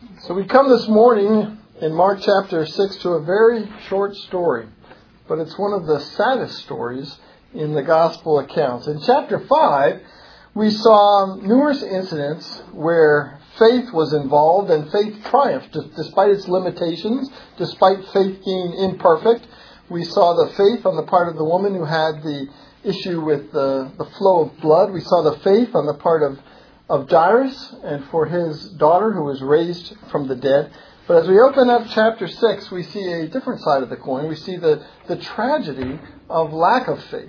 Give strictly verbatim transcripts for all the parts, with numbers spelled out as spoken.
So we come this morning in Mark chapter six to a very short story, but it's one of the saddest stories in the gospel accounts. In chapter five, we saw numerous incidents where faith was involved and faith triumphed despite its limitations, despite faith being imperfect. We saw the faith on the part of the woman who had the issue with the, the flow of blood. We saw the faith on the part of of Jairus and for his daughter who was raised from the dead. But as we open up chapter six, we see a different side of the coin. We see the, the tragedy of lack of faith.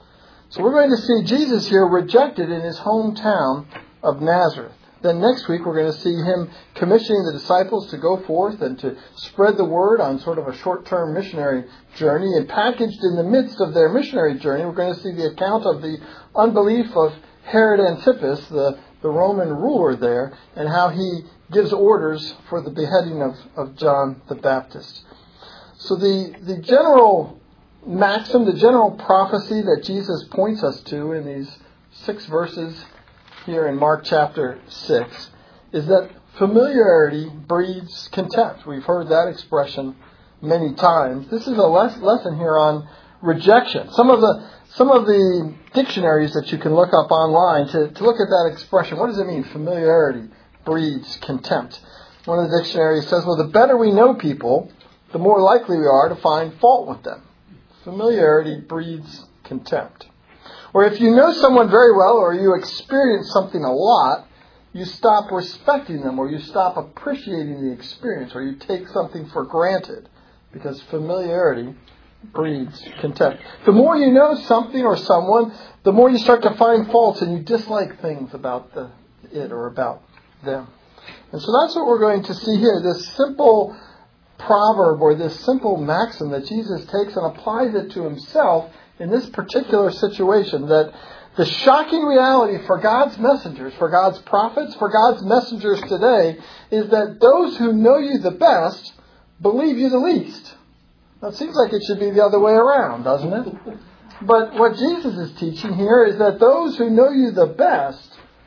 So we're going to see Jesus here rejected in his hometown of Nazareth. Then next week we're going to see him commissioning the disciples to go forth and to spread the word on sort of a short-term missionary journey. And packaged in the midst of their missionary journey, we're going to see the account of the unbelief of Herod Antipas, the the Roman ruler there, and how he gives orders for the beheading of, of John the Baptist. So the, the general maxim, the general prophecy that Jesus points us to in these six verses here in Mark chapter six is that familiarity breeds contempt. We've heard that expression many times. This is a les- lesson here on rejection. Some of the Some of the dictionaries that you can look up online to, to look at that expression. What does it mean? Familiarity breeds contempt. One of the dictionaries says, well, the better we know people, the more likely we are to find fault with them. Familiarity breeds contempt. Or if you know someone very well or you experience something a lot, you stop respecting them or you stop appreciating the experience or you take something for granted because familiarity breeds contempt. The more you know something or someone, the more you start to find faults and you dislike things about the, it or about them. And so that's what we're going to see here. This simple proverb or this simple maxim that Jesus takes and applies it to himself in this particular situation. That the shocking reality for God's messengers, for God's prophets, for God's messengers today is that those who know you the best believe you the least. Now, it seems like it should be the other way around, doesn't it? But what Jesus is teaching here is that those who know you the best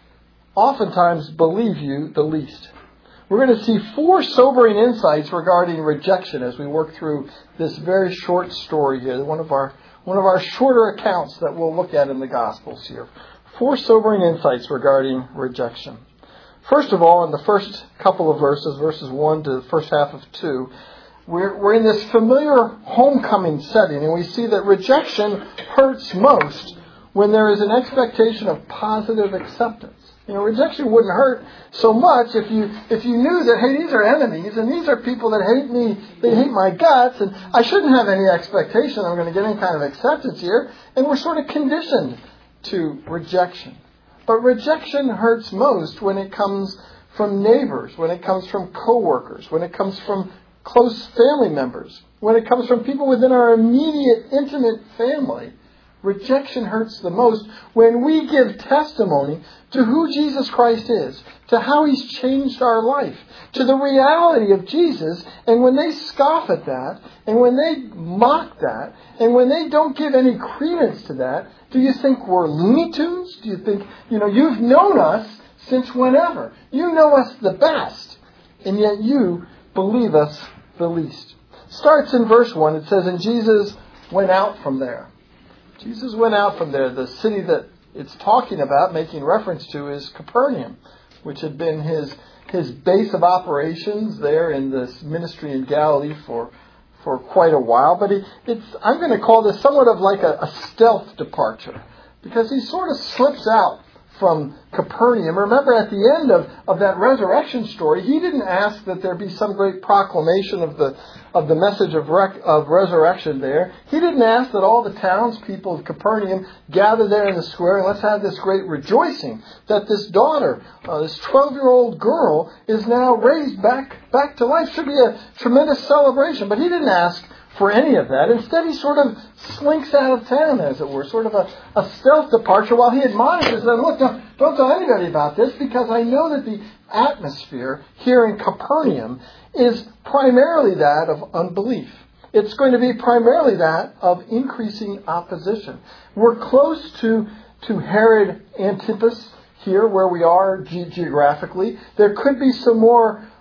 oftentimes believe you the least. We're going to see four sobering insights regarding rejection as we work through this very short story here, one of our one of our shorter accounts that we'll look at in the Gospels here. Four sobering insights regarding rejection. First of all, in the first couple of verses, verses one to the first half of two, We're, we're in this familiar homecoming setting, and we see that rejection hurts most when there is an expectation of positive acceptance. You know, rejection wouldn't hurt so much if you if you knew that, hey, these are enemies, and these are people that hate me, they hate my guts, and I shouldn't have any expectation I'm going to get any kind of acceptance here, and we're sort of conditioned to rejection. But rejection hurts most when it comes from neighbors, when it comes from coworkers, when it comes from close family members, when it comes from people within our immediate, intimate family. Rejection hurts the most when we give testimony to who Jesus Christ is, to how he's changed our life, to the reality of Jesus, and when they scoff at that, and when they mock that, and when they don't give any credence to that, do you think we're Looney Tunes? Do you think, you know, you've known us since whenever. You know us the best, and yet you believe us the least. Starts in verse one. It says, and Jesus went out from there. Jesus went out from there. The city that it's talking about, making reference to, is Capernaum, which had been his his base of operations there in this ministry in Galilee for for quite a while. But he, it's I'm going to call this somewhat of like a, a stealth departure, because he sort of slips out from Capernaum. Remember, at the end of, of that resurrection story, he didn't ask that there be some great proclamation of the of the message of rec, of resurrection there. He didn't ask that all the townspeople of Capernaum gather there in the square and let's have this great rejoicing that this daughter, uh, this twelve-year-old girl, is now raised back back to life. Should be a tremendous celebration. But he didn't ask for any of that. Instead, he sort of slinks out of town, as it were, sort of a, a stealth departure while he admonishes them, look, don't, don't tell anybody about this, because I know that the atmosphere here in Capernaum is primarily that of unbelief. It's going to be primarily that of increasing opposition. We're close to, to Herod Antipas here, where we are ge- geographically. There could be some more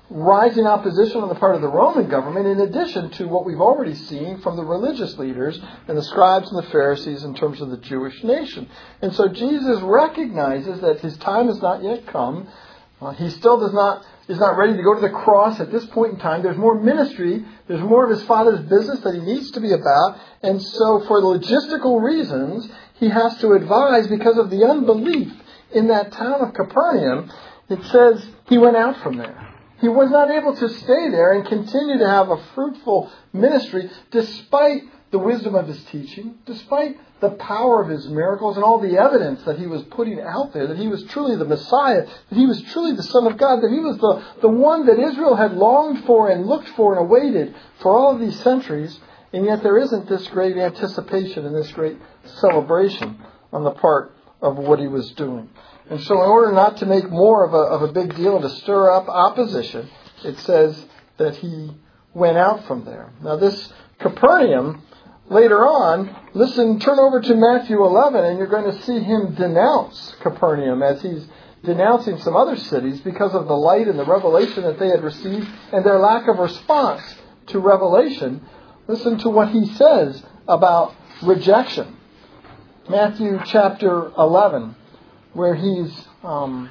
rising opposition on the part of the Roman government, in addition to what we've already seen from the religious leaders and the scribes and the Pharisees in terms of the Jewish nation. And so Jesus recognizes that his time has not yet come. Uh, he still does not is not ready to go to the cross at this point in time. There's more ministry. There's more of his Father's business that he needs to be about. And so for logistical reasons, he has to advise, because of the unbelief in that town of Capernaum, it says he went out from there. He was not able to stay there and continue to have a fruitful ministry despite the wisdom of his teaching, despite the power of his miracles and all the evidence that he was putting out there, that he was truly the Messiah, that he was truly the Son of God, that he was the, the one that Israel had longed for and looked for and awaited for all of these centuries. And yet there isn't this great anticipation and this great celebration on the part of what he was doing. And so in order not to make more of a, of a big deal and to stir up opposition, it says that he went out from there. Now this Capernaum, later on, listen, turn over to Matthew eleven, and you're going to see him denounce Capernaum as he's denouncing some other cities because of the light and the revelation that they had received and their lack of response to revelation. Listen to what he says about rejection. Matthew chapter eleven, where he's um,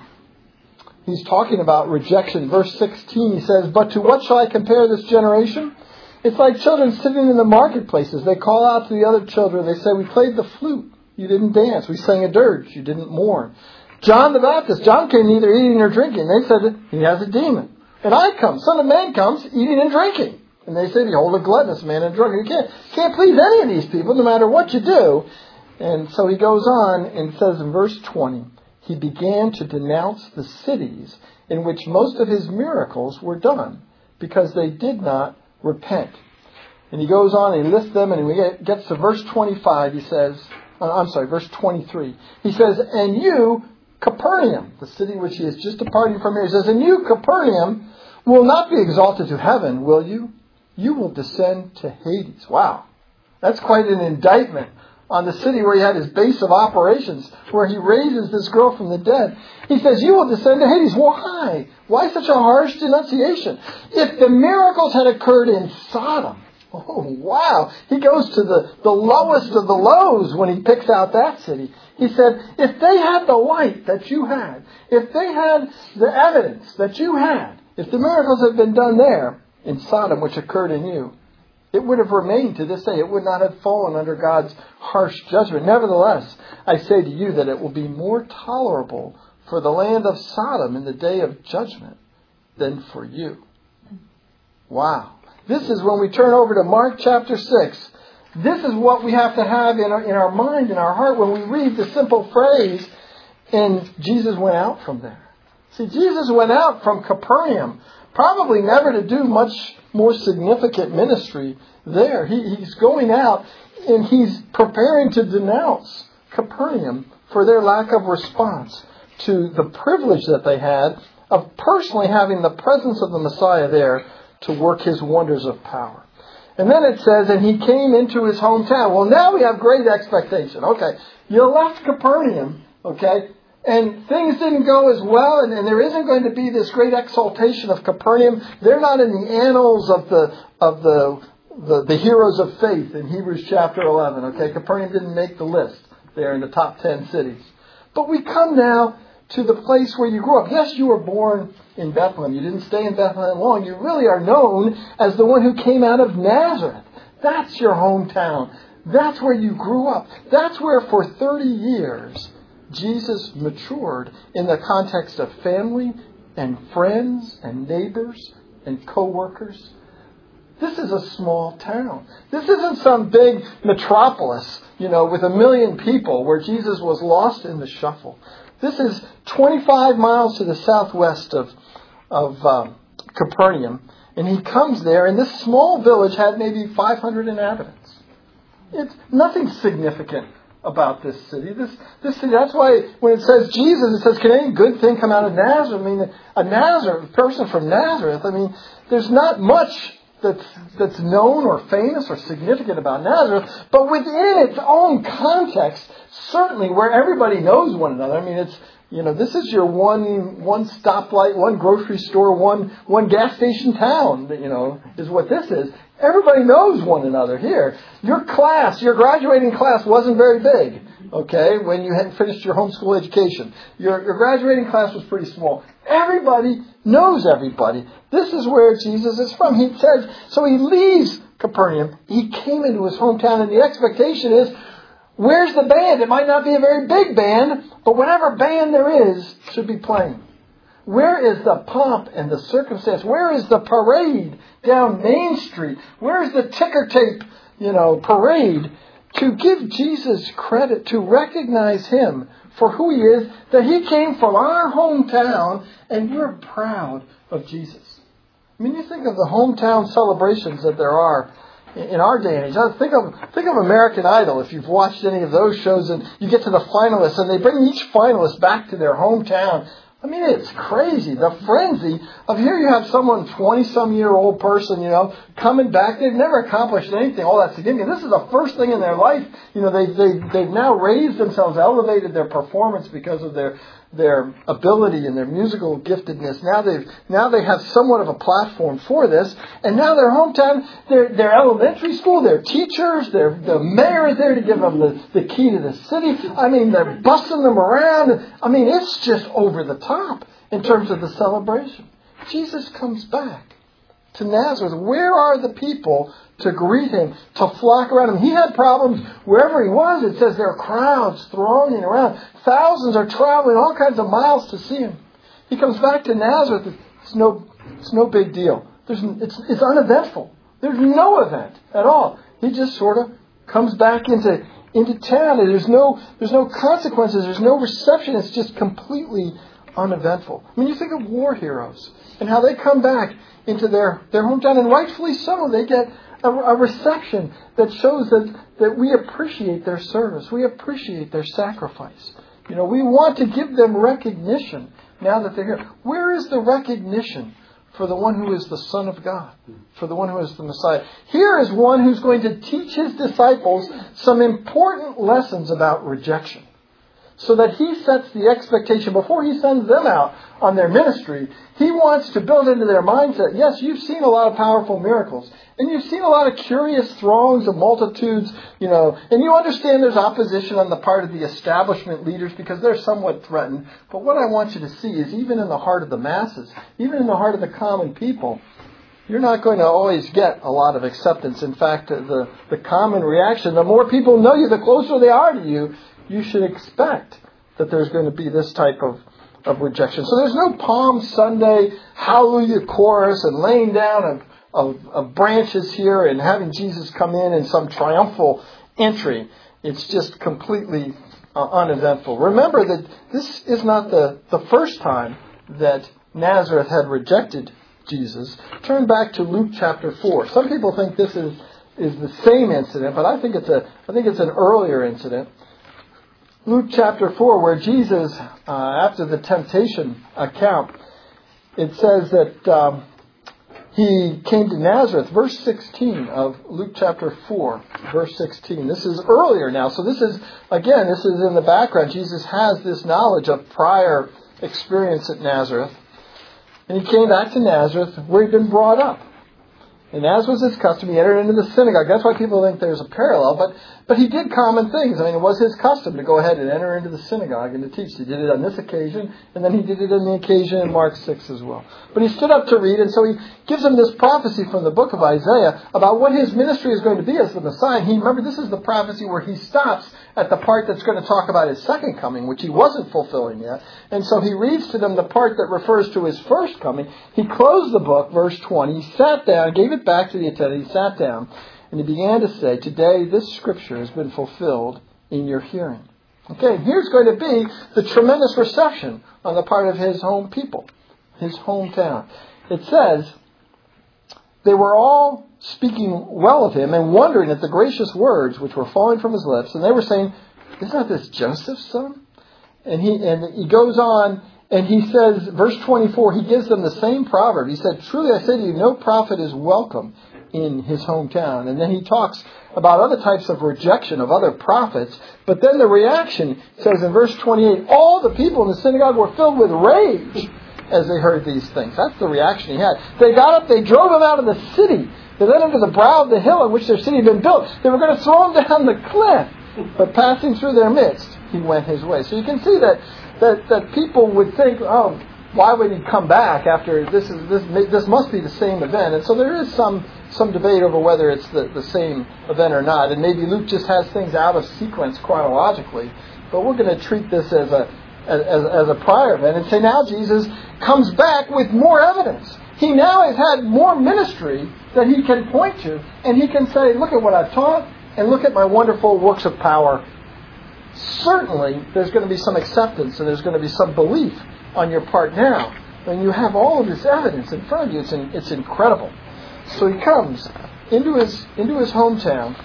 he's talking about rejection. Verse sixteen, he says, "But to what shall I compare this generation? It's like children sitting in the marketplaces. They call out to the other children. They say, 'We played the flute. You didn't dance. We sang a dirge. You didn't mourn.' John the Baptist, John came neither eating nor drinking. They said, 'He has a demon.' And I come, Son of Man comes, eating and drinking. And they say, 'Behold, a gluttonous man and drunken.'" You can't, can't please any of these people, no matter what you do. And so he goes on and says in verse twenty, he began to denounce the cities in which most of his miracles were done, because they did not repent. And he goes on and he lists them, and when he gets to verse twenty-five, he says, I'm sorry, verse twenty-three. He says, "And you, Capernaum," the city which he is just departing from here, he says, "And you, Capernaum, will not be exalted to heaven, will you? You will descend to Hades." Wow. That's quite an indictment on the city where he had his base of operations, where he raises this girl from the dead. He says, "You will descend to Hades." Why? Why such a harsh denunciation? If the miracles had occurred in Sodom, oh, wow. He goes to the, the lowest of the lows when he picks out that city. He said, if they had the light that you had, if they had the evidence that you had, if the miracles had been done there in Sodom, which occurred in you, it would have remained to this day. It would not have fallen under God's harsh judgment. Nevertheless, I say to you that it will be more tolerable for the land of Sodom in the day of judgment than for you. Wow. This is when we turn over to Mark chapter six. This is what we have to have in our, in our mind, in our heart, when we read the simple phrase, "And Jesus went out from there." See, Jesus went out from Capernaum, probably never to do much more significant ministry there. He, he's going out and he's preparing to denounce Capernaum for their lack of response to the privilege that they had of personally having the presence of the Messiah there to work his wonders of power. And then it says, "And he came into his hometown." Well, now we have great expectation. Okay, you left Capernaum, okay, and things didn't go as well, and, and there isn't going to be this great exaltation of Capernaum. They're not in the annals of the of the the, the heroes of faith in Hebrews chapter eleven. Okay, Capernaum didn't make the list there in the top ten cities. But we come now to the place where you grew up. Yes, you were born in Bethlehem. You didn't stay in Bethlehem long. You really are known as the one who came out of Nazareth. That's your hometown. That's where you grew up. That's where for thirty years Jesus matured in the context of family and friends and neighbors and co-workers. This is a small town. This isn't some big metropolis, you know, with a million people where Jesus was lost in the shuffle. This is twenty-five miles to the southwest of, of um, Capernaum. And he comes there, and this small village had maybe five hundred inhabitants. It's nothing significant about this city. This this city. That's why when it says Jesus, it says, "Can any good thing come out of Nazareth?" I mean, a Nazareth a person from Nazareth. I mean, there's not much that's that's known or famous or significant about Nazareth, but within its own context, certainly where everybody knows one another. I mean, it's You know, this is your one one stoplight, one grocery store, one one gas station town, you know, is what this is. Everybody knows one another here. Your class, your graduating class wasn't very big, okay, when you hadn't finished your homeschool education. Your, your graduating class was pretty small. Everybody knows everybody. This is where Jesus is from. He says, so he leaves Capernaum. He came into his hometown, and the expectation is, where's the band? It might not be a very big band, but whatever band there is should be playing. Where is the pomp and the circumstance? Where is the parade down Main Street? Where is the ticker tape, you know, parade to give Jesus credit, to recognize him for who he is, that he came from our hometown and we're proud of Jesus. I mean, you think of the hometown celebrations that there are in our day and age. Think of think of American Idol. If you've watched any of those shows, and you get to the finalists, and they bring each finalist back to their hometown. I mean, it's crazy. The frenzy of here you have someone, twenty-some-year-old person, you know, coming back. They've never accomplished anything all that significant. This is the first thing in their life. You know, they, they, they've now raised themselves, elevated their performance because of their their ability and their musical giftedness. Now they've now they have somewhat of a platform for this. And now their hometown, their their elementary school, their teachers, their the mayor is there to give them the, the key to the city. I mean, they're busting them around. I mean, it's just over the top in terms of the celebration. Jesus comes back to Nazareth. Where are the people to greet him, to flock around him? He had problems wherever he was. It says there are crowds thronging around. Thousands are traveling all kinds of miles to see him. He comes back to Nazareth. It's no, it's no big deal. There's, it's, it's uneventful. There's no event at all. He just sort of comes back into, into town. And there's no, there's no consequences. There's no reception. It's just completely uneventful. I mean, you think of war heroes and how they come back into their, their hometown, and rightfully so. They get a, a reception that shows that, that we appreciate their service. We appreciate their sacrifice. You know, we want to give them recognition now that they're here. Where is the recognition for the one who is the Son of God, for the one who is the Messiah? Here is one who's going to teach his disciples some important lessons about rejection, so that he sets the expectation before he sends them out on their ministry. He wants to build into their mindset, yes, you've seen a lot of powerful miracles, and you've seen a lot of curious throngs of multitudes, you know, and you understand there's opposition on the part of the establishment leaders because they're somewhat threatened. But what I want you to see is even in the heart of the masses, even in the heart of the common people, you're not going to always get a lot of acceptance. In fact, the, the common reaction, the more people know you, the closer they are to you, you should expect that there's going to be this type of, of rejection. So there's no Palm Sunday hallelujah chorus and laying down of, of, of branches here and having Jesus come in in some triumphal entry. It's just completely uh, uneventful. Remember that this is not the, the first time that Nazareth had rejected Jesus. Turn back to Luke chapter four. Some people think this is, is the same incident, but I think it's a I think it's an earlier incident. Luke chapter four, where Jesus, uh, after the temptation account, it says that um, he came to Nazareth. Verse sixteen of Luke chapter four, verse sixteen. This is earlier now. So this is, again, this is in the background. Jesus has this knowledge of prior experience at Nazareth. And he came back to Nazareth, where he'd been brought up. And as was his custom, he entered into the synagogue. That's why people think there's a parallel. But but he did common things. I mean, it was his custom to go ahead and enter into the synagogue and to teach. He did it on this occasion, and then he did it on the occasion in Mark six as well. But he stood up to read, and so he gives him this prophecy from the book of Isaiah about what his ministry is going to be as the Messiah. And he, remember, this is the prophecy where he stops at the part that's going to talk about his second coming, which he wasn't fulfilling yet. And so he reads to them the part that refers to his first coming. He closed the book, verse twenty. He sat down, gave it back to the attendant. He sat down, and he began to say, today this scripture has been fulfilled in your hearing. Okay, and here's going to be the tremendous reception on the part of his home people, his hometown. It says, they were all speaking well of him and wondering at the gracious words which were falling from his lips. And they were saying, isn't that this Joseph's son? And he and he goes on and he says, verse twenty-four, he gives them the same proverb. He said, truly I say to you, no prophet is welcome in his hometown. And then he talks about other types of rejection of other prophets. But then the reaction says in verse twenty-eight, all the people in the synagogue were filled with rage as they heard these things. That's the reaction he had. They got up, they drove him out of the city. They led him to the brow of the hill on which their city had been built. They were going to throw him down the cliff. But passing through their midst, he went his way. So you can see that that, that people would think, oh, why would he come back after this is this this must be the same event? And so there is some some debate over whether it's the, the same event or not. And maybe Luke just has things out of sequence chronologically. But we're going to treat this as a as, as a prior event and say now Jesus comes back with more evidence. He now has had more ministry that he can point to, and he can say, look at what I've taught, and look at my wonderful works of power. Certainly, there's going to be some acceptance, and there's going to be some belief on your part now. When you have all of this evidence in front of you, it's, in, it's incredible. So he comes into his into his hometown,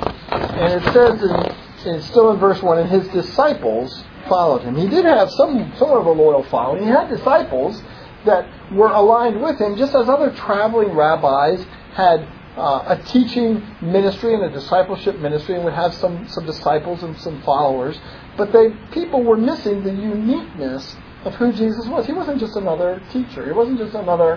and it says, in, in, still in verse one, and his disciples followed him. He did have some sort of a loyal following. He had disciples that were aligned with him, just as other traveling rabbis had uh, a teaching ministry and a discipleship ministry, and would have some, some disciples and some followers. But they people were missing the uniqueness of who Jesus was. He wasn't just another teacher. He wasn't just another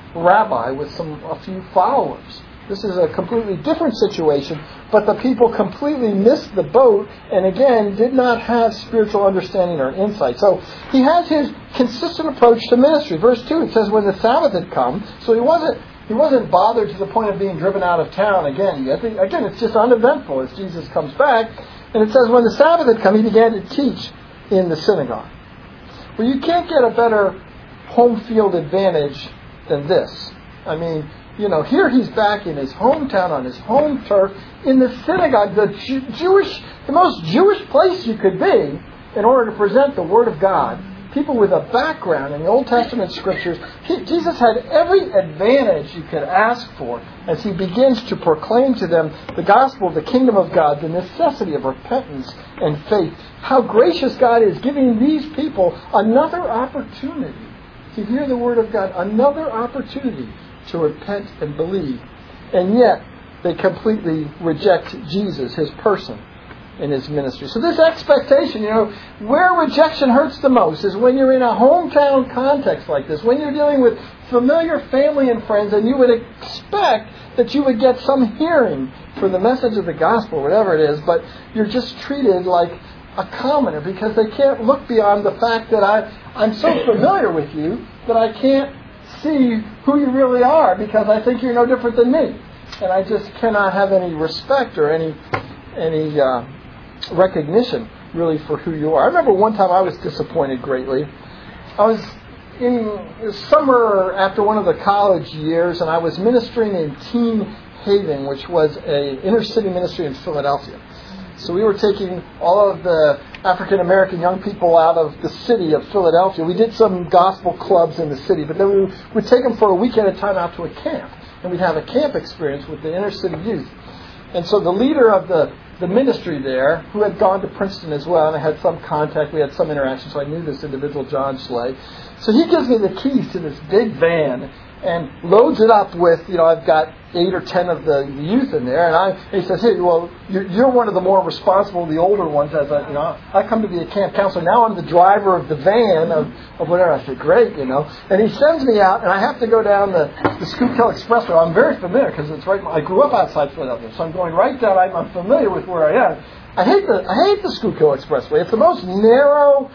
rabbi with some a few followers. This is a completely different situation, but the people completely missed the boat and again did not have spiritual understanding or insight. So he has his consistent approach to ministry. Verse two, it says when the Sabbath had come, so he wasn't he wasn't bothered to the point of being driven out of town again yet. Again, it's just uneventful as Jesus comes back. And it says when the Sabbath had come, he began to teach in the synagogue. Well, you can't get a better home field advantage than this. I mean, you know, here he's back in his hometown, on his home turf, in the synagogue, the Jew- Jewish, the most Jewish place you could be in order to present the Word of God. People with a background in the Old Testament Scriptures. He, Jesus had every advantage you could ask for as he begins to proclaim to them the gospel of the kingdom of God, the necessity of repentance and faith. How gracious God is giving these people another opportunity to hear the Word of God, another opportunity to repent and believe. And yet, they completely reject Jesus, his person, and his ministry. So this expectation, you know, where rejection hurts the most is when you're in a hometown context like this, when you're dealing with familiar family and friends, and you would expect that you would get some hearing for the message of the gospel, whatever it is, but you're just treated like a commoner because they can't look beyond the fact that I, I'm so familiar with you that I can't see who you really are because I think you're no different than me. And I just cannot have any respect or any any uh, recognition really for who you are. I remember one time I was disappointed greatly. I was in the summer after one of the college years and I was ministering in Teen Haven, which was a inner city ministry in Philadelphia. So we were taking all of the African American young people out of the city of Philadelphia. We did some gospel clubs in the city, but then we would take them for a week at a time out to a camp. And we'd have a camp experience with the inner city youth. And so the leader of the, the ministry there, who had gone to Princeton as well, and I had some contact, we had some interaction, so I knew this individual, John Schley. So he gives me the keys to this big van and loads it up with, you know, I've got eight or ten of the youth in there, and I and he says, hey, well, you're, you're one of the more responsible, the older ones, as I, you know, I come to be a camp counselor. Now I'm the driver of the van of, of whatever. I said, great, you know. And he sends me out, and I have to go down the, the Schuylkill Expressway. I'm very familiar because it's right. I grew up outside Philadelphia, so I'm going right down. I'm, I'm familiar with where I am. I hate the I hate the Schuylkill Expressway. It's the most narrow,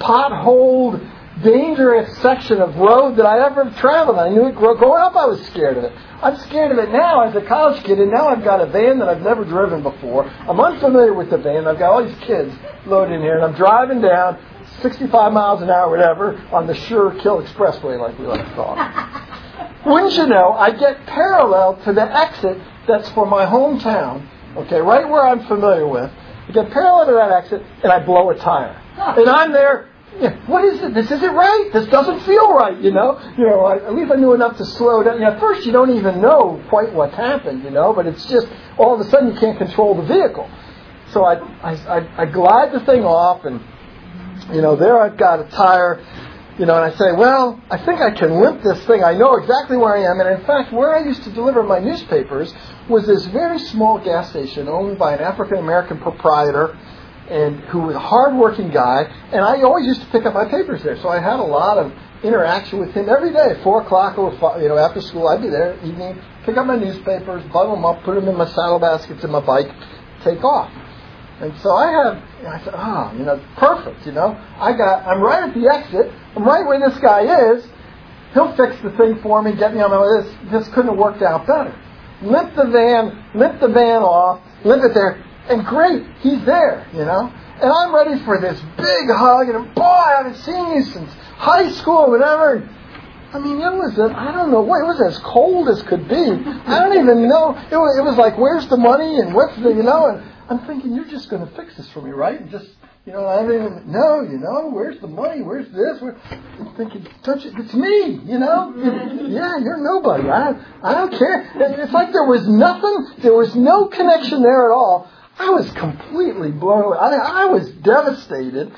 potholed, dangerous section of road that I ever traveled. I knew it growing up. I was scared of it. I'm scared of it now as a college kid, and now I've got a van that I've never driven before. I'm unfamiliar with the van. I've got all these kids loaded in here, and I'm driving down sixty-five miles an hour, whatever, on the Schuylkill Expressway, like we like to call it. Wouldn't you know, I get parallel to the exit that's for my hometown, okay, right where I'm familiar with. I get parallel to that exit, and I blow a tire. And I'm there. Yeah, what is it? This isn't right. This doesn't feel right, you know. You know, I, at least I knew enough to slow down. You know, at first, you don't even know quite what's happened, you know, but it's just all of a sudden you can't control the vehicle. So I, I, I, I glide the thing off, and you know, there I've got a tire You know, and I say, well, I think I can limp this thing. I know exactly where I am. And in fact, where I used to deliver my newspapers was this very small gas station owned by an African-American proprietor and who was a hard-working guy. And I always used to pick up my papers there. So I had a lot of interaction with him every day. Four o'clock or five, you know, after school, I'd be there evening, pick up my newspapers, bundle them up, put them in my saddle baskets in my bike, take off. And so I have, I said, oh, you know, perfect, you know. I got, I'm right at the exit. I'm right where this guy is. He'll fix the thing for me, get me on my way. This, this couldn't have worked out better. Limp the van, limp the van off, limp it there, and great, he's there, you know. And I'm ready for this big hug, and boy, I haven't seen you since high school or whatever. I mean, it was, a, I don't know what, it was as cold as could be. I don't even know. It was, it was like, where's the money and what's the, you know, and I'm thinking, you're just going to fix this for me, right? And just, you know, I don't even, no, you know, where's the money? Where's this? Where? I'm thinking, don't you, it's me, you know? Yeah, you're nobody. I, I don't care. It's like there was nothing, there was no connection there at all. I was completely blown away. I, I was devastated.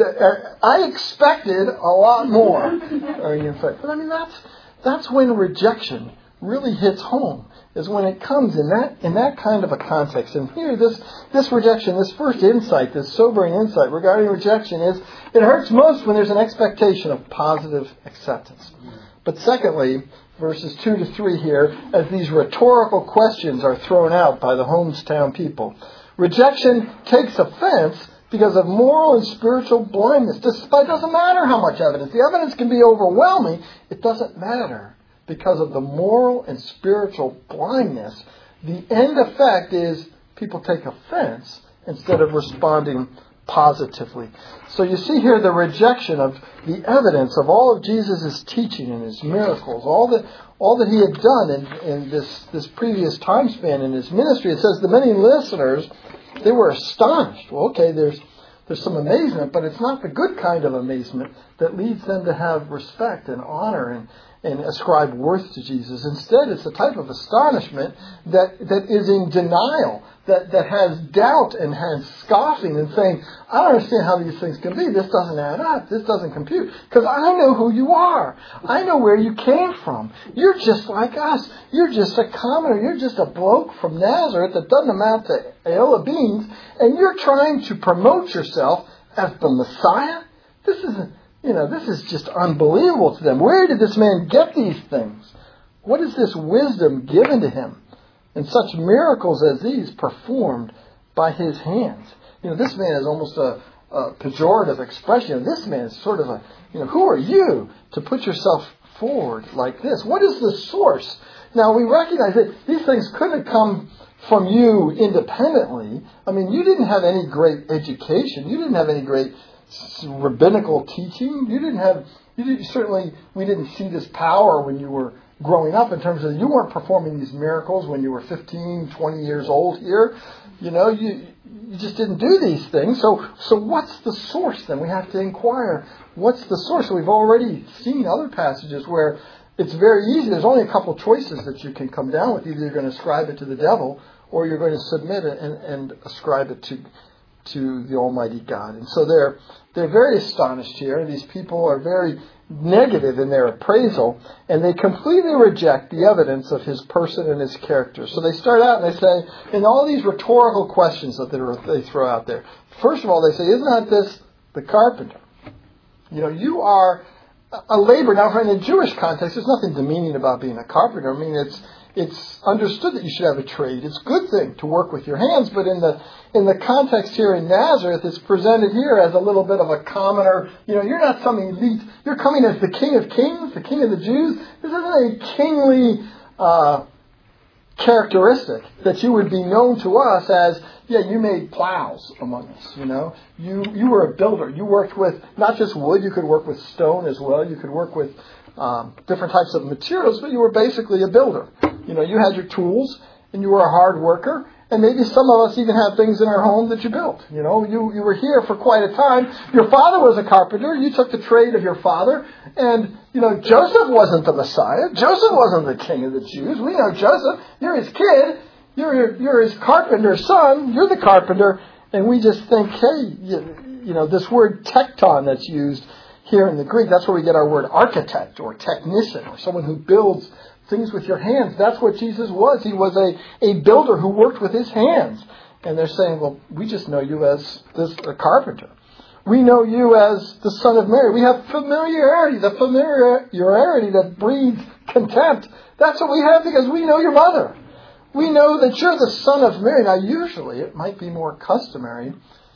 I expected a lot more. But I mean, that's that's when rejection really hits home, is when it comes in that in that kind of a context. And here, this this rejection, this first insight, this sobering insight regarding rejection is, it hurts most when there's an expectation of positive acceptance. But secondly, verses two to three here, as these rhetorical questions are thrown out by the Homestown people, rejection takes offense because of moral and spiritual blindness. Despite, it doesn't matter how much evidence. The evidence can be overwhelming. It doesn't matter. Because of the moral and spiritual blindness, the end effect is people take offense instead of responding positively. So you see here the rejection of the evidence of all of Jesus' teaching and his miracles, all that all that he had done in, in this, this previous time span in his ministry. It says the many listeners, they were astonished. Well, okay, there's there's some amazement, but it's not the good kind of amazement that leads them to have respect and honor and, and ascribe worth to Jesus. Instead, it's a type of astonishment that, that is in denial, that, that has doubt and has scoffing and saying, I don't understand how these things can be. This doesn't add up. This doesn't compute. Because I know who you are. I know where you came from. You're just like us. You're just a commoner. You're just a bloke from Nazareth that doesn't amount to a hill of beans. And you're trying to promote yourself as the Messiah? This isn't, you know, this is just unbelievable to them. Where did this man get these things? What is this wisdom given to him? And such miracles as these performed by his hands. You know, this man is almost a, a pejorative expression. This man is sort of a, you know, who are you to put yourself forward like this? What is the source? Now, we recognize that these things couldn't come from you independently. I mean, you didn't have any great education. You didn't have any great rabbinical teaching. You didn't have, you didn't, certainly, we didn't see this power when you were growing up, in terms of you weren't performing these miracles when you were fifteen, twenty years old here. You know, you you just didn't do these things. So so what's the source then? We have to inquire, what's the source? We've already seen other passages where it's very easy. There's only a couple choices that you can come down with. Either you're going to ascribe it to the devil, or you're going to submit it and, and ascribe it to to the Almighty God. And so they're they're very astonished here. These people are very negative in their appraisal, and they completely reject the evidence of his person and his character. So they start out and they say, in all these rhetorical questions that they throw out there, first of all, they say, isn't not this the carpenter? You know, you are a laborer. Now, in a Jewish context, there's nothing demeaning about being a carpenter. I mean, it's it's understood that you should have a trade. It's a good thing to work with your hands, but in the in the context here in Nazareth, it's presented here as a little bit of a commoner. You know, you're not some elite. You're coming as the King of Kings, the King of the Jews. This isn't a kingly uh, characteristic that you would be known to us as, yeah, you made plows among us, you know. You you were a builder. You worked with not just wood. You could work with stone as well. You could work with um, different types of materials, but you were basically a builder. You know, you had your tools, and you were a hard worker. And maybe some of us even have things in our home that you built. You know, you, you were here for quite a time. Your father was a carpenter. You took the trade of your father. And, you know, Joseph wasn't the Messiah. Joseph wasn't the king of the Jews. We know Joseph. You're his kid. You're, you're his carpenter's son. You're the carpenter. And we just think, hey, you, you know, this word tekton that's used here in the Greek. That's where we get our word architect or technician or someone who builds things with your hands. That's what Jesus was. He was a, a builder who worked with his hands. And they're saying, well, we just know you as this a carpenter. We know you as the Son of Mary. We have familiarity, the familiarity that breeds contempt. That's what we have because we know your mother. We know that you're the Son of Mary. Now, usually it might be more customary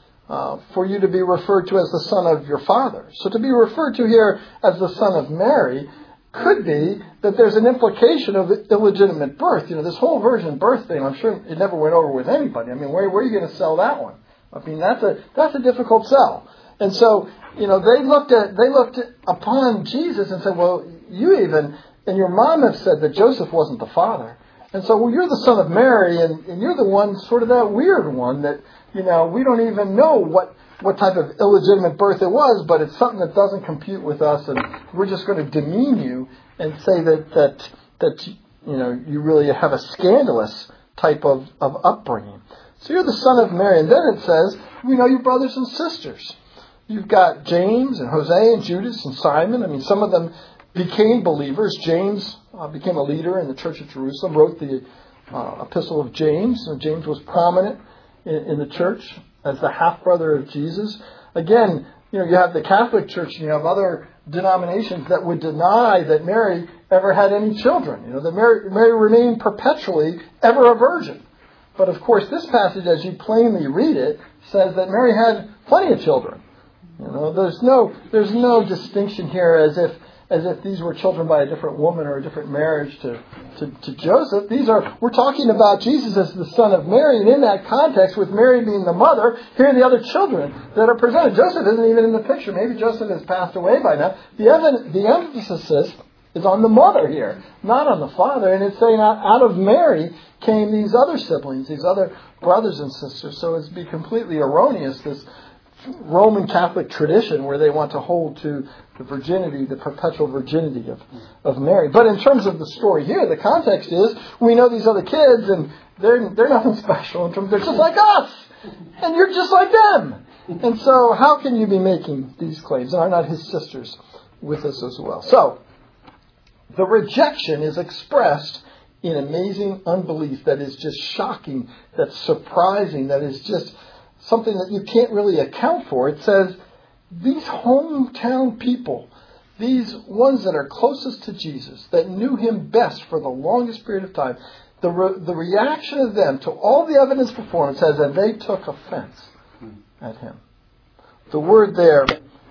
uh, for you to be referred to as the son of your father. So to be referred to here as the Son of Mary could be that there's an implication of illegitimate birth. You know, this whole virgin birth thing, I'm sure it never went over with anybody. I mean, where, where are you going to sell that one? I mean, that's a that's a difficult sell. And so, you know, they looked at they looked upon Jesus and said, well, you even and your mom have said that Joseph wasn't the father. And so, well, you're the Son of Mary, and, and you're the one, sort of that weird one that, you know, we don't even know what, what type of illegitimate birth it was, but it's something that doesn't compute with us, and we're just going to demean you and say that, that, that you know, you really have a scandalous type of, of upbringing. So you're the Son of Mary. And then it says, we know your brothers and sisters. You've got James and Jose and Judas and Simon. I mean, some of them became believers. James uh, became a leader in the church of Jerusalem, wrote the uh, epistle of James. So James was prominent in, in the church as the half-brother of Jesus. Again, you know, you have the Catholic Church and you have other denominations that would deny that Mary ever had any children. You know, that Mary, Mary remained perpetually ever a virgin. But of course, this passage, as you plainly read it, says that Mary had plenty of children. You know, there's no there's no distinction here as if as if these were children by a different woman or a different marriage to, to, to Joseph. These are we're talking about Jesus as the Son of Mary, and in that context, with Mary being the mother, here are the other children that are presented. Joseph isn't even in the picture. Maybe Joseph has passed away by now. The evidence, the emphasis is on the mother here, not on the father. And it's saying out, out of Mary came these other siblings, these other brothers and sisters. So it's be completely erroneous, this Roman Catholic tradition where they want to hold to the virginity, the perpetual virginity of, of Mary. But in terms of the story here, the context is we know these other kids and they're they're nothing special in terms they're just like us and you're just like them. And so how can you be making these claims? And are not his sisters with us as well? So the rejection is expressed in amazing unbelief that is just shocking, that's surprising, that is just something that you can't really account for. It says, these hometown people, these ones that are closest to Jesus, that knew him best for the longest period of time, the re- the reaction of them to all the evidence before him says, and they took offense at him. The word there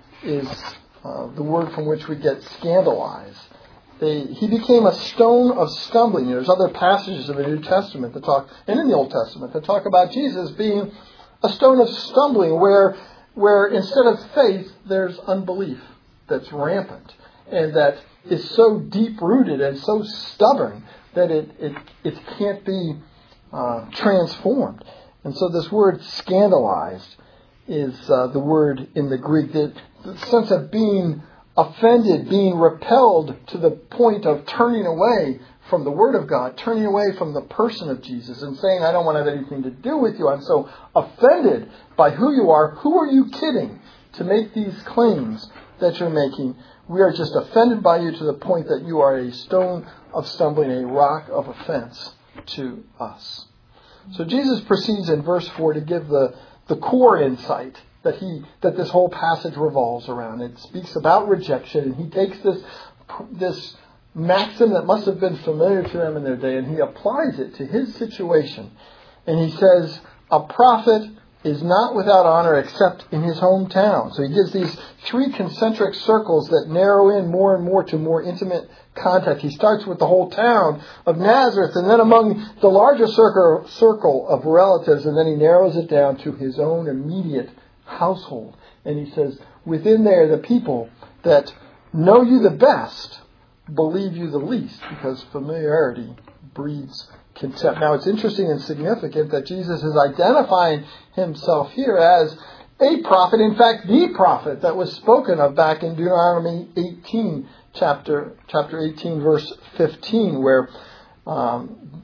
is uh, the word from which we get scandalized. They, he became a stone of stumbling. There's other passages in the New Testament that talk, and in the Old Testament, that talk about Jesus being a stone of stumbling where where instead of faith, there's unbelief that's rampant and that is so deep-rooted and so stubborn that it, it, it can't be uh, transformed. And so this word scandalized is uh, the word in the Greek, that the sense of being offended, being repelled to the point of turning away from the Word of God, turning away from the person of Jesus and saying, I don't want to have anything to do with you. I'm so offended by who you are. Who are you kidding to make these claims that you're making? We are just offended by you to the point that you are a stone of stumbling, a rock of offense to us. So Jesus proceeds in verse four to give the, the core insight that he that this whole passage revolves around. It speaks about rejection, and he takes this this maxim that must have been familiar to them in their day, and he applies it to his situation. And he says, a prophet is not without honor except in his hometown. So he gives these three concentric circles that narrow in more and more to more intimate contact. He starts with the whole town of Nazareth, and then among the larger circle, circle of relatives, and then he narrows it down to his own immediate household. And he says, within there, the people that know you the best believe you the least, because familiarity breeds contempt. Now, it's interesting and significant that Jesus is identifying himself here as a prophet, in fact, the prophet that was spoken of back in Deuteronomy eighteen, chapter chapter eighteen, verse fifteen, where um,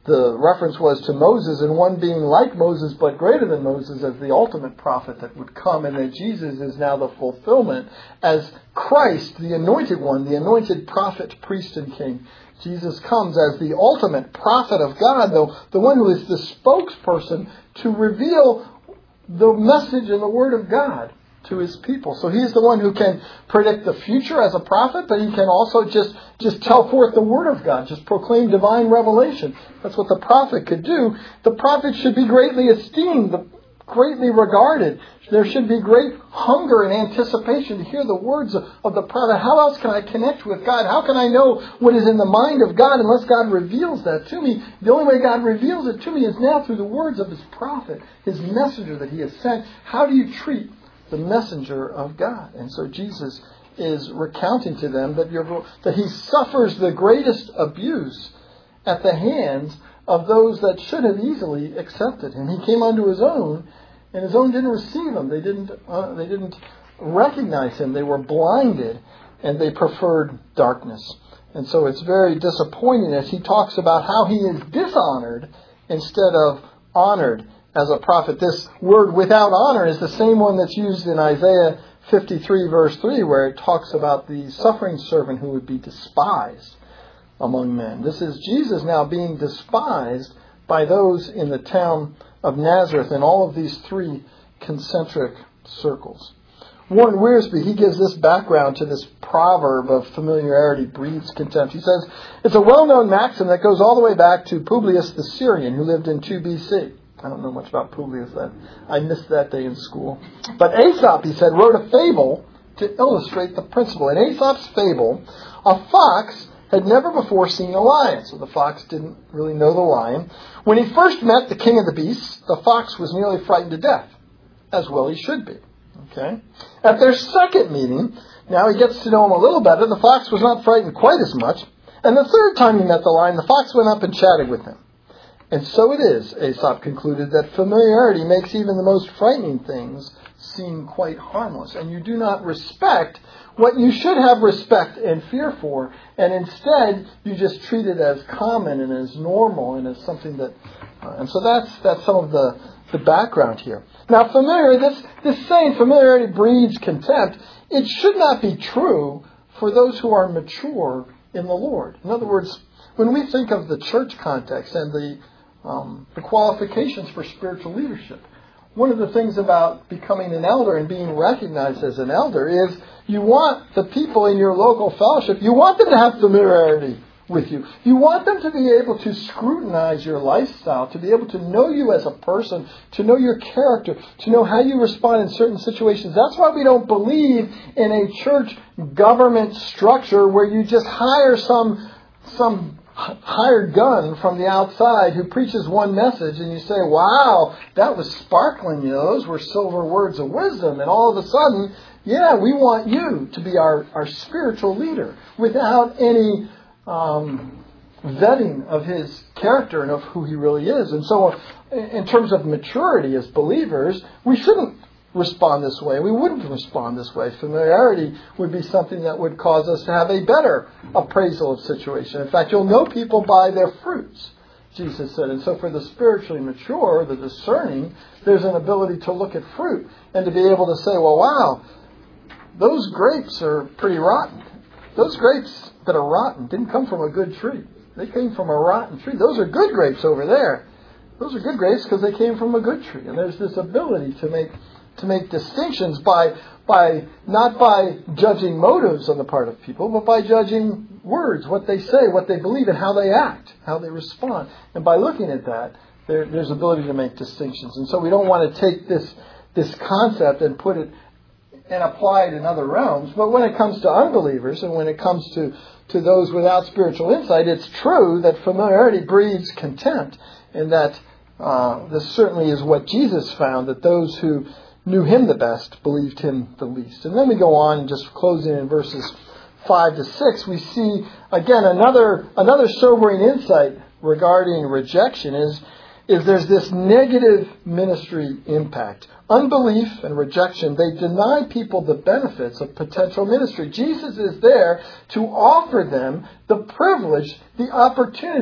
the reference was to Moses and one being like Moses but greater than Moses as the ultimate prophet that would come, and that Jesus is now the fulfillment as Christ, the anointed one, the anointed prophet, priest, and king. Jesus comes as the ultimate prophet of God, though the one who is the spokesperson to reveal the message and the word of God to his people. So he's the one who can predict the future as a prophet, but he can also just, just tell forth the word of God, just proclaim divine revelation. That's what the prophet could do. The prophet should be greatly esteemed, greatly regarded. There should be great hunger and anticipation to hear the words of, of the prophet. How else can I connect with God? How can I know what is in the mind of God unless God reveals that to me? The only way God reveals it to me is now through the words of his prophet, his messenger that he has sent. How do you treat the messenger of God? And so Jesus is recounting to them that, you're, that he suffers the greatest abuse at the hands of those that should have easily accepted him. He came unto his own, and his own didn't receive him. They didn't, uh, they didn't recognize him. They were blinded, and they preferred darkness. And so it's very disappointing as he talks about how he is dishonored instead of honored as a prophet. This word without honor is the same one that's used in Isaiah fifty-three verse three, where it talks about the suffering servant who would be despised among men. This is Jesus now being despised by those in the town of Nazareth in all of these three concentric circles. Warren Wiersbe, he gives this background to this proverb of familiarity breeds contempt. He says, it's a well-known maxim that goes all the way back to Publius the Syrian, who lived in two B C. I don't know much about Publius. That I missed that day in school. But Aesop, he said, wrote a fable to illustrate the principle. In Aesop's fable, a fox had never before seen a lion, so the fox didn't really know the lion. When he first met the king of the beasts, the fox was nearly frightened to death, as well he should be. Okay. At their second meeting, now he gets to know him a little better. The fox was not frightened quite as much. And the third time he met the lion, the fox went up and chatted with him. And so it is, Aesop concluded, that familiarity makes even the most frightening things seem quite harmless. And you do not respect what you should have respect and fear for. And instead, you just treat it as common and as normal and as something that... Uh, and so that's that's some of the, the background here. Now, familiarity, this, this saying, familiarity breeds contempt, it should not be true for those who are mature in the Lord. In other words, when we think of the church context and the Um, the qualifications for spiritual leadership, one of the things about becoming an elder and being recognized as an elder is you want the people in your local fellowship, you want them to have familiarity with you. You want them to be able to scrutinize your lifestyle, to be able to know you as a person, to know your character, to know how you respond in certain situations. That's why we don't believe in a church government structure where you just hire some some hired gun from the outside who preaches one message and you say, wow, that was sparkling, you know, those were silver words of wisdom. And all of a sudden, yeah, we want you to be our, our spiritual leader without any um, vetting of his character and of who he really is. And so in terms of maturity as believers, we shouldn't respond this way. We wouldn't respond this way. Familiarity would be something that would cause us to have a better appraisal of situation. In fact, you'll know people by their fruits, Jesus said. And so for the spiritually mature, the discerning, there's an ability to look at fruit and to be able to say, well, wow, those grapes are pretty rotten. Those grapes that are rotten didn't come from a good tree. They came from a rotten tree. Those are good grapes over there. Those are good grapes because they came from a good tree. And there's this ability to make to make distinctions by by not by judging motives on the part of people, but by judging words, what they say, what they believe, and how they act, how they respond. And by looking at that, there, there's ability to make distinctions. And so we don't want to take this this concept and put it and apply it in other realms. But when it comes to unbelievers and when it comes to, to those without spiritual insight, it's true that familiarity breeds contempt, and that uh, this certainly is what Jesus found, that those who knew him the best believed him the least. And then we go on and just closing in verses five to six, we see again another another sobering insight regarding rejection is is there's this negative ministry impact. Unbelief and rejection, they deny people the benefits of potential ministry. Jesus is there to offer them the privilege, the opportunity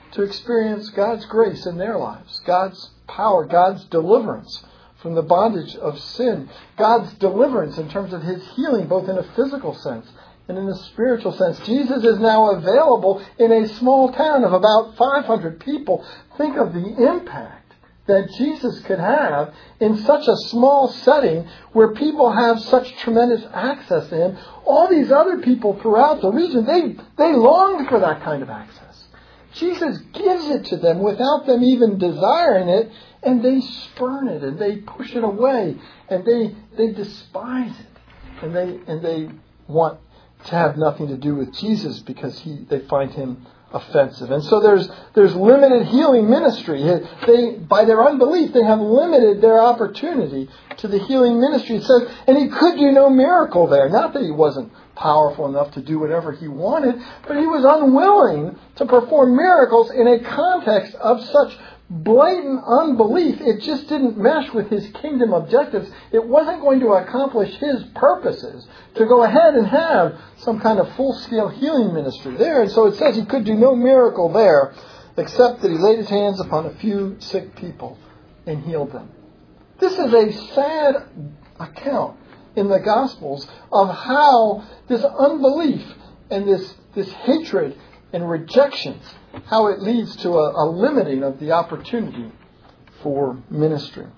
to experience God's grace in their lives, God's power, God's deliverance from the bondage of sin, God's deliverance in terms of His healing, both in a physical sense and in a spiritual sense. Jesus is now available in a small town of about five hundred people. Think of the impact that Jesus could have in such a small setting where people have such tremendous access to Him. All these other people throughout the region, they, they longed for that kind of access. Jesus gives it to them without them even desiring it, and they spurn it, and they push it away, and they they despise it, and they and they want to have nothing to do with Jesus because he they find Him offensive. And so there's there's limited healing ministry. They by their unbelief they have limited their opportunity to the healing ministry. It says, and He could do no miracle there. Not that He wasn't powerful enough to do whatever He wanted, but He was unwilling to perform miracles in a context of such blatant unbelief. It just didn't mesh with His kingdom objectives. It wasn't going to accomplish His purposes to go ahead and have some kind of full-scale healing ministry there. And so it says He could do no miracle there except that He laid His hands upon a few sick people and healed them. This is a sad account in the Gospels of how this unbelief and this, this hatred and rejection, how it leads to a, a limiting of the opportunity for ministry.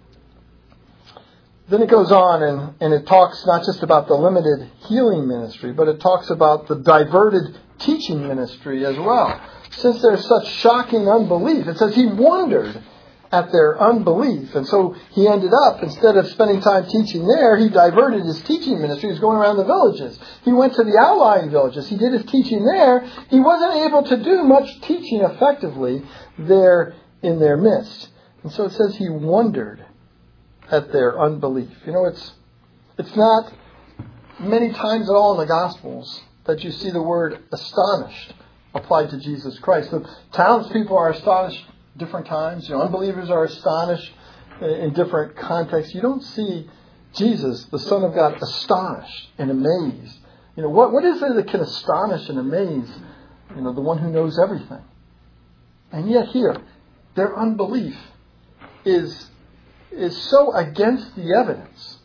Then it goes on and, and it talks not just about the limited healing ministry, but it talks about the diverted teaching ministry as well. Since there's such shocking unbelief, it says He wondered at their unbelief. And so He ended up, instead of spending time teaching there, He diverted His teaching ministry. He was going around the villages. He went to the outlying villages. He did His teaching there. He wasn't able to do much teaching effectively there in their midst. And so it says He wondered at their unbelief. You know, it's it's not many times at all in the Gospels that you see the word astonished applied to Jesus Christ. The townspeople are astonished different times. You know, unbelievers are astonished in different contexts. You don't see Jesus, the Son of God, astonished and amazed. You know, what, what is it that can astonish and amaze, you know, the one who knows everything? And yet here, their unbelief is, is so against the evidence.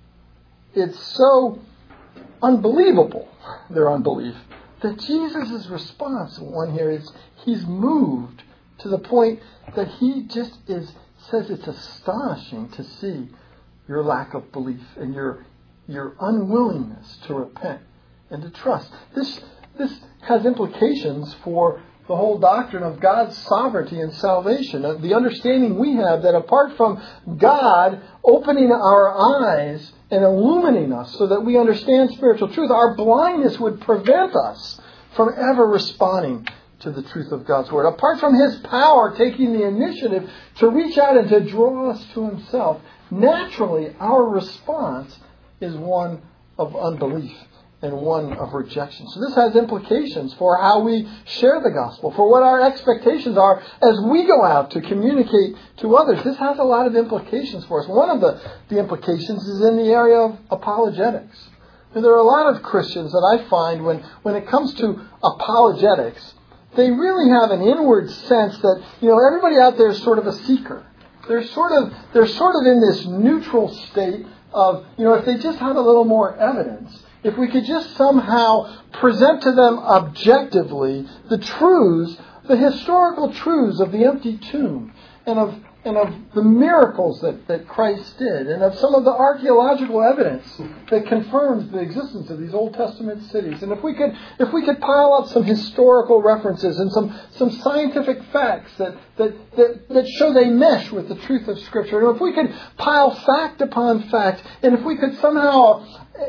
It's so unbelievable, their unbelief, that Jesus' response, one here, is He's moved to the point that He just is says it's astonishing to see your lack of belief and your your unwillingness to repent and to trust. This this has implications for the whole doctrine of God's sovereignty and salvation. The understanding we have that apart from God opening our eyes and illuminating us so that we understand spiritual truth, our blindness would prevent us from ever responding to the truth of God's Word. Apart from His power taking the initiative to reach out and to draw us to Himself, naturally our response is one of unbelief and one of rejection. So this has implications for how we share the gospel, for what our expectations are as we go out to communicate to others. This has a lot of implications for us. One of the, the implications is in the area of apologetics. And there are a lot of Christians that I find when, when it comes to apologetics, they really have an inward sense that, you know, everybody out there is sort of a seeker. They're sort of they're sort of in this neutral state of, you know, if they just had a little more evidence, if we could just somehow present to them objectively the truths, the historical truths of the empty tomb and of and of the miracles that, that Christ did, and of some of the archaeological evidence that confirms the existence of these Old Testament cities. And if we could if we could pile up some historical references and some, some scientific facts that, that, that, that show they mesh with the truth of Scripture, and if we could pile fact upon fact, and if we could somehow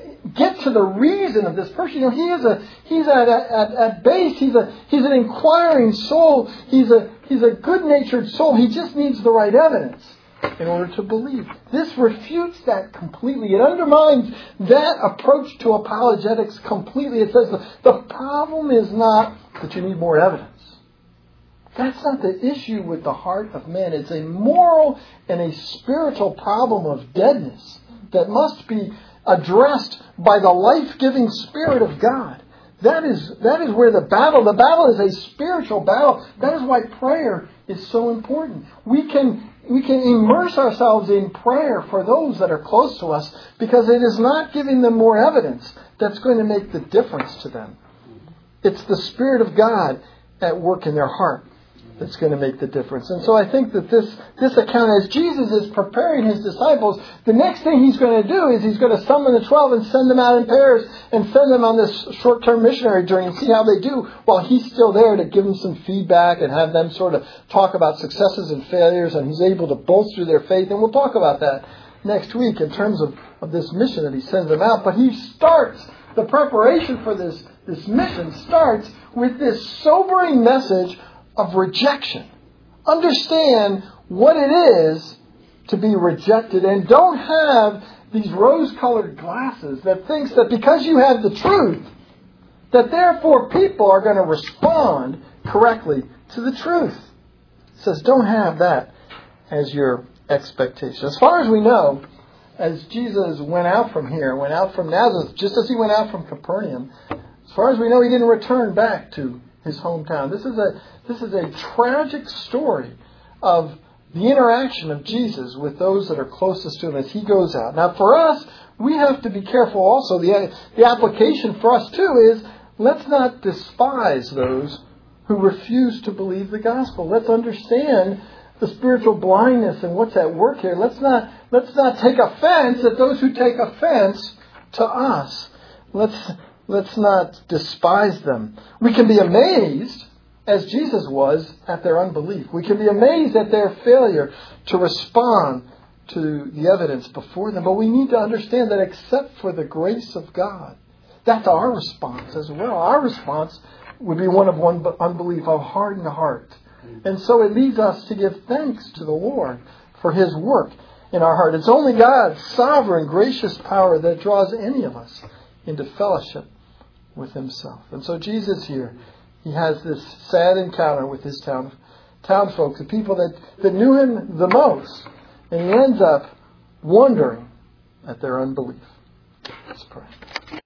get to the reason of this person. You know, he is a he's at at, at base he's a he's an inquiring soul. He's a he's a good-natured soul. He just needs the right evidence in order to believe. This refutes that completely. It undermines that approach to apologetics completely. It says the, the problem is not that you need more evidence. That's not the issue with the heart of man. It's a moral and a spiritual problem of deadness that must be addressed by the life-giving Spirit of God. That is, that is where the battle, the battle is a spiritual battle. That is why prayer is so important. We can, we can immerse ourselves in prayer for those that are close to us because it is not giving them more evidence that's going to make the difference to them. It's the Spirit of God at work in their heart that's going to make the difference. And so I think that this, this account, as Jesus is preparing his disciples, the next thing he's going to do is he's going to summon the twelve and send them out in pairs and send them on this short-term missionary journey and see how they do while he's still there to give them some feedback and have them sort of talk about successes and failures, and he's able to bolster their faith. And we'll talk about that next week in terms of, of this mission that he sends them out. But he starts, the preparation for this, this mission starts with this sobering message of rejection. Understand what it is to be rejected, and don't have these rose-colored glasses that thinks that because you have the truth, that therefore people are going to respond correctly to the truth. It says don't have that as your expectation. As far as we know, as Jesus went out from here, went out from Nazareth, just as he went out from Capernaum, as far as we know, he didn't return back to his hometown. This is a this is a tragic story of the interaction of Jesus with those that are closest to him as he goes out. Now, for us, we have to be careful also. The, the application for us, too, is let's not despise those who refuse to believe the gospel. Let's understand the spiritual blindness and what's at work here. Let's not, let's not take offense at those who take offense to us. Let's, let's not despise them. We can be amazed, as Jesus was, at their unbelief. We can be amazed at their failure to respond to the evidence before them. But we need to understand that except for the grace of God, that's our response as well. Our response would be one of one unbelief, of hardened heart. And so it leads us to give thanks to the Lord for his work in our heart. It's only God's sovereign, gracious power that draws any of us into fellowship with himself. And so Jesus here, he has this sad encounter with his town, town folks, the people that, that knew him the most. And he ends up wondering at their unbelief. Let's pray.